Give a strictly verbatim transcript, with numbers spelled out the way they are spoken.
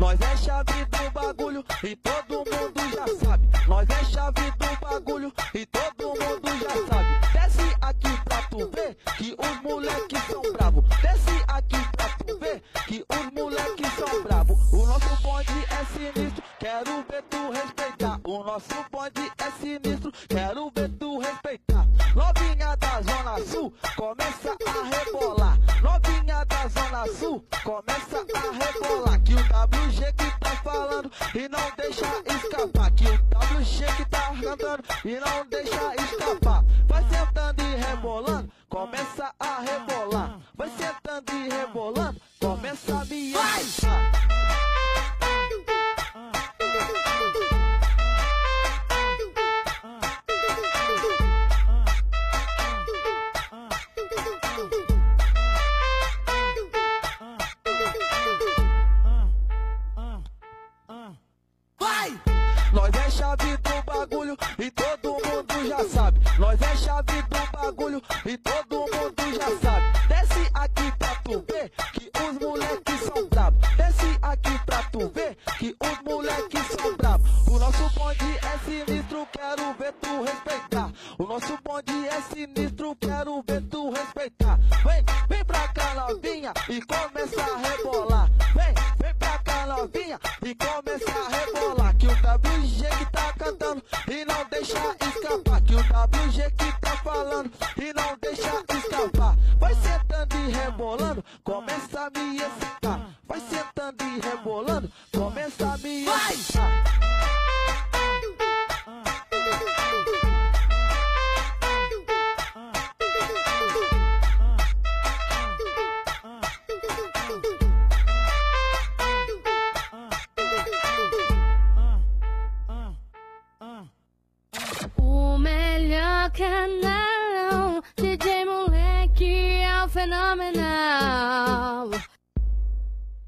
Nós é chave do bagulho e todo mundo já sabe. Nós é chave do bagulho e todo mundo já sabe. Desce aqui pra tu ver que os moleques são bravos. Desce aqui pra tu ver que os moleques são bravos. O nosso bonde é sinistro, quero ver tu respeitar. O nosso bonde é sinistro, quero ver tu respeitar. Novinha da Zona Sul, começa a rebolar. Novinha da Zona Sul, começa a rebolar. Que o W G que tá falando e não deixa escapar. Que o W G que tá cantando e não deixa escapar. Vai sentando e rebolando, começa a rebolar. Vai sentando e rebolando, começa a me excitar. Nós é chave do bagulho e todo mundo já sabe. Nós é chave do bagulho e todo mundo já sabe. Desce aqui pra tu ver que os moleques são bravos. Desce aqui pra tu ver que os moleques são bravos. O nosso bonde é sinistro, quero ver tu respeitar. O nosso bonde é sinistro, quero ver tu respeitar. Vem, vem pra cá novinha e começa a rebolar. Vem, vem pra cá novinha e começa a rebolar. Que o W G que tá cantando e não deixa escapar. Que o W G que tá falando e não deixa escapar. Vai sentando e rebolando, começa a me excitar. Vai sentando e rebolando, começa a me excitar. O melhor canal.